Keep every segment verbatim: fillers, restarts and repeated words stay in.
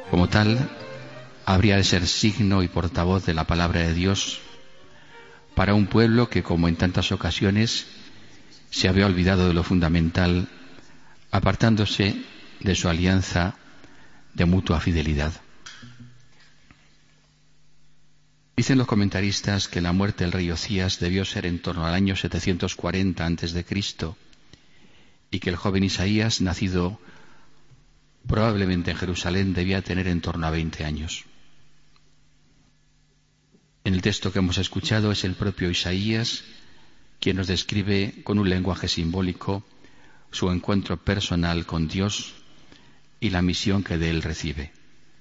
Como tal, habría de ser signo y portavoz de la palabra de Dios para un pueblo que, como en tantas ocasiones, se había olvidado de lo fundamental, apartándose de su alianza de mutua fidelidad. Dicen los comentaristas que la muerte del rey Ocías debió ser en torno al año setecientos cuarenta antes de Cristo y que el joven Isaías, nacido probablemente en Jerusalén, debía tener en torno a veinte años. En el texto que hemos escuchado es el propio Isaías quien nos describe con un lenguaje simbólico su encuentro personal con Dios y la misión que de él recibe.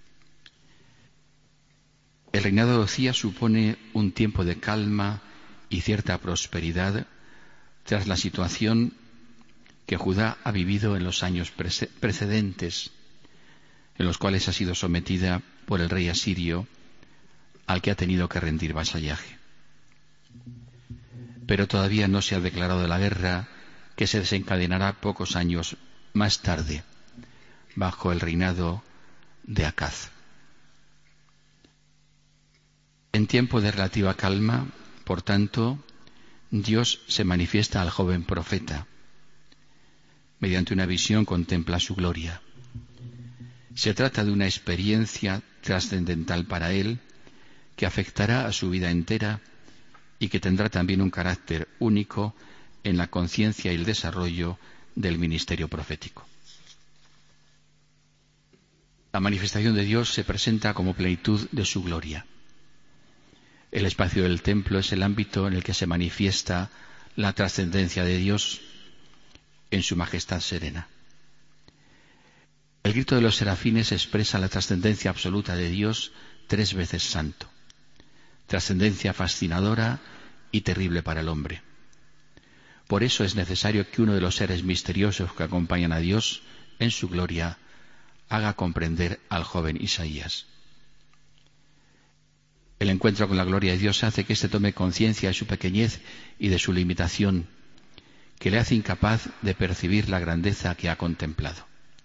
El reinado de Ocías supone un tiempo de calma y cierta prosperidad tras la situación que Judá ha vivido en los años precedentes, en los cuales ha sido sometida por el rey asirio, al que ha tenido que rendir vasallaje. Pero todavía no se ha declarado la guerra que se desencadenará pocos años más tarde, bajo el reinado de Acaz. En tiempo de relativa calma, por tanto, Dios se manifiesta al joven profeta. Mediante una visión contempla su gloria. Se trata de una experiencia trascendental para él, que afectará a su vida entera y que tendrá también un carácter único en la conciencia y el desarrollo del ministerio profético. La manifestación de Dios se presenta como plenitud de su gloria. El espacio del templo es el ámbito en el que se manifiesta la trascendencia de Dios en su majestad serena. El grito de los serafines expresa la trascendencia absoluta de Dios, tres veces santo. Trascendencia fascinadora y terrible para el hombre. Por eso es necesario que uno de los seres misteriosos que acompañan a Dios en su gloria haga comprender al joven Isaías. El encuentro con la gloria de Dios hace que éste tome conciencia de su pequeñez y de su limitación, que le hace incapaz de percibir la grandeza que ha contemplado.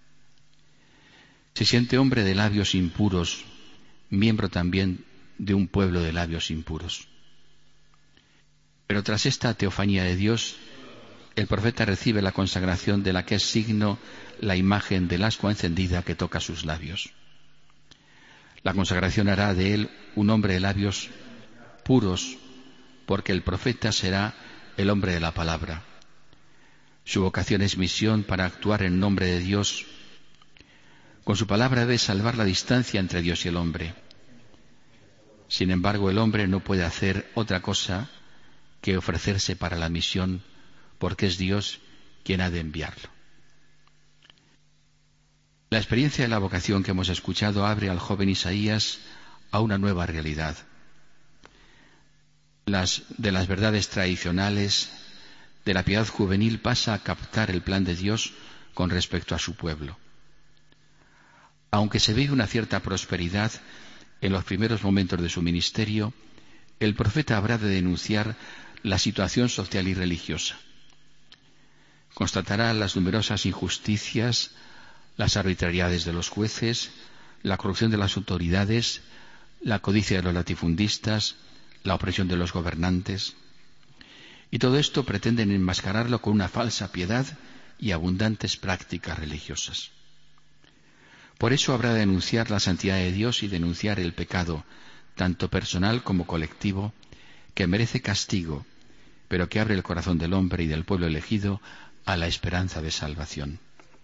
Se siente hombre de labios impuros, miembro también de un pueblo de labios impuros. Pero tras esta teofanía de Dios, el profeta recibe la consagración de la que es signo la imagen del ascua encendida que toca sus labios. La consagración hará de él un hombre de labios puros, porque el profeta será el hombre de la palabra. Su vocación es misión para actuar en nombre de Dios. Con su palabra debe salvar la distancia entre Dios y el hombre. Sin embargo, el hombre no puede hacer otra cosa que ofrecerse para la misión, porque es Dios quien ha de enviarlo. La experiencia de la vocación que hemos escuchado abre al joven Isaías a una nueva realidad. Las, de las verdades tradicionales, de la piedad juvenil, pasa a captar el plan de Dios con respecto a su pueblo. Aunque se ve una cierta prosperidad en los primeros momentos de su ministerio, el profeta habrá de denunciar la situación social y religiosa. Constatará las numerosas injusticias, las arbitrariedades de los jueces, la corrupción de las autoridades, la codicia de los latifundistas, la opresión de los gobernantes. Y todo esto pretenden enmascararlo con una falsa piedad y abundantes prácticas religiosas. Por eso habrá de denunciar la santidad de Dios y denunciar el pecado, tanto personal como colectivo, que merece castigo, pero que abre el corazón del hombre y del pueblo elegido a la esperanza de salvación.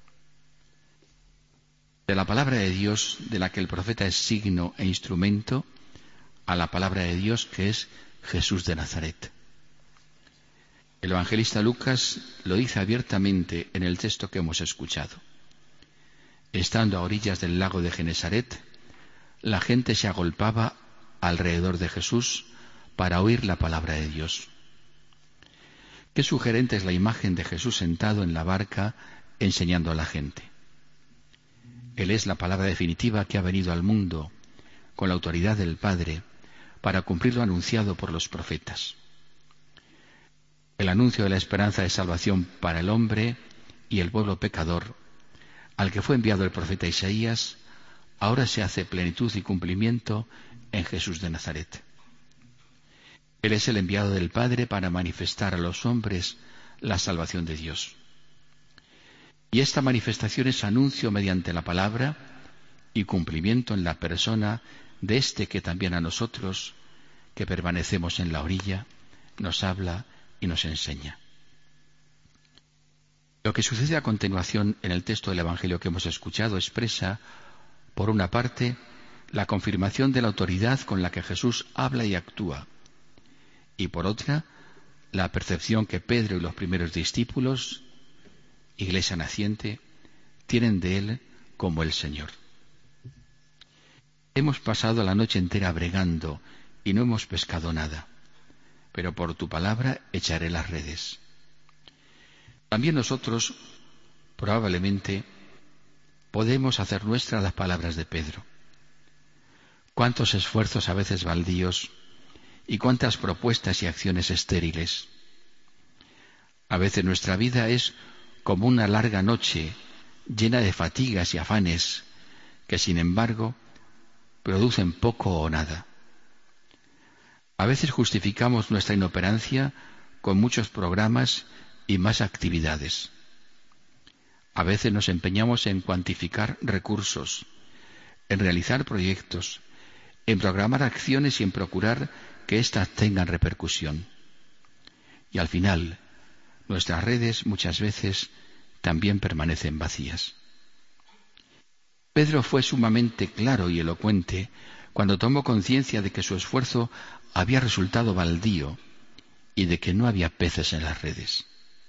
De la palabra de Dios, de la que el profeta es signo e instrumento, a la palabra de Dios que es Jesús de Nazaret. El evangelista Lucas lo dice abiertamente en el texto que hemos escuchado. Estando a orillas del lago de Genesaret, la gente se agolpaba alrededor de Jesús para oír la palabra de Dios. Qué sugerente es la imagen de Jesús sentado en la barca enseñando a la gente. Él es la palabra definitiva que ha venido al mundo con la autoridad del Padre para cumplir lo anunciado por los profetas. El anuncio de la esperanza de salvación para el hombre y el pueblo pecador, al que fue enviado el profeta Isaías, ahora se hace plenitud y cumplimiento en Jesús de Nazaret. Él es el enviado del Padre para manifestar a los hombres la salvación de Dios. Y esta manifestación es anuncio mediante la palabra y cumplimiento en la persona de este que también a nosotros, que permanecemos en la orilla, nos habla y nos enseña. Lo que sucede a continuación en el texto del Evangelio que hemos escuchado expresa, por una parte, la confirmación de la autoridad con la que Jesús habla y actúa, y por otra, la percepción que Pedro y los primeros discípulos, iglesia naciente, tienen de Él como el Señor. Hemos pasado la noche entera bregando y no hemos pescado nada, pero por tu palabra echaré las redes. También nosotros, probablemente, podemos hacer nuestras las palabras de Pedro. Cuántos esfuerzos a veces baldíos y cuántas propuestas y acciones estériles. A veces nuestra vida es como una larga noche llena de fatigas y afanes que, sin embargo, producen poco o nada. A veces justificamos nuestra inoperancia con muchos programas y más actividades. A veces nos empeñamos en cuantificar recursos, en realizar proyectos, en programar acciones y en procurar que éstas tengan repercusión. Y al final, nuestras redes muchas veces también permanecen vacías. Pedro fue sumamente claro y elocuente cuando tomó conciencia de que su esfuerzo había resultado baldío y de que no había peces en las redes.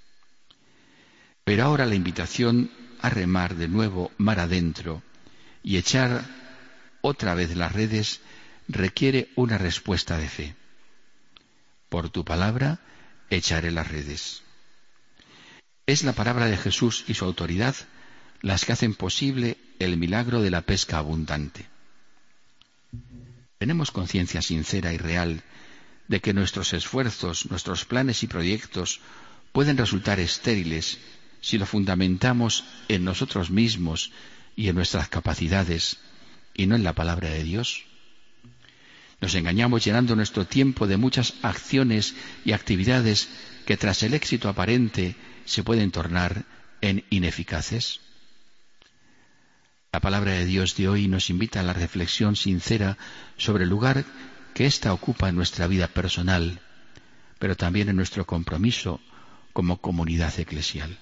Pero ahora la invitación a remar de nuevo mar adentro y echar otra vez las redes requiere una respuesta de fe. Por tu palabra echaré las redes. Es la palabra de Jesús y su autoridad las que hacen posible el milagro de la pesca abundante. Tenemos conciencia sincera y real de que nuestros esfuerzos, nuestros planes y proyectos pueden resultar estériles si lo fundamentamos en nosotros mismos y en nuestras capacidades y no en la palabra de Dios. Nos engañamos llenando nuestro tiempo de muchas acciones y actividades que tras el éxito aparente se pueden tornar en ineficaces. La palabra de Dios de hoy nos invita a la reflexión sincera sobre el lugar que ésta ocupa en nuestra vida personal, pero también en nuestro compromiso como comunidad eclesial.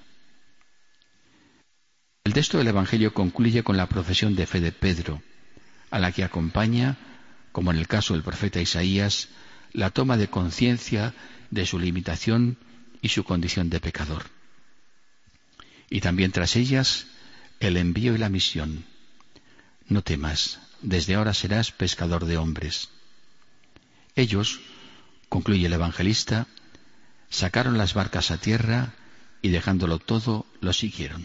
El texto del Evangelio concluye con la profesión de fe de Pedro, a la que acompaña, como en el caso del profeta Isaías, la toma de conciencia de su limitación y su condición de pecador. Y también tras ellas, el envío y la misión. No temas, desde ahora serás pescador de hombres. Ellos, concluye el evangelista, sacaron las barcas a tierra y dejándolo todo, lo siguieron.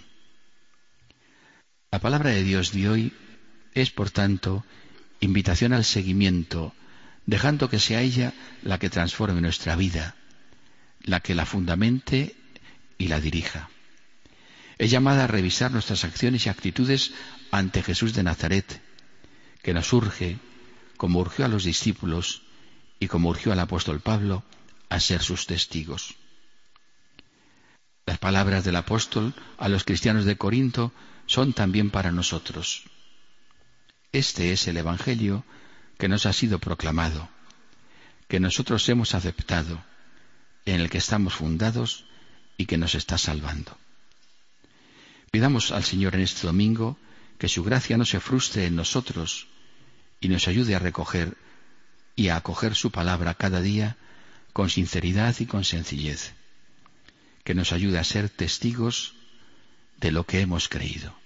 La palabra de Dios de hoy es, por tanto, invitación al seguimiento, dejando que sea ella la que transforme nuestra vida, la que la fundamente y la dirija. Es llamada a revisar nuestras acciones y actitudes ante Jesús de Nazaret, que nos urge, como urgió a los discípulos y como urgió al apóstol Pablo, a ser sus testigos. Las palabras del apóstol a los cristianos de Corinto son también para nosotros. Este es el Evangelio que nos ha sido proclamado, que nosotros hemos aceptado, en el que estamos fundados y que nos está salvando. Pidamos al Señor en este domingo que su gracia no se frustre en nosotros y nos ayude a recoger y a acoger su palabra cada día con sinceridad y con sencillez, que nos ayude a ser testigos de lo que hemos creído.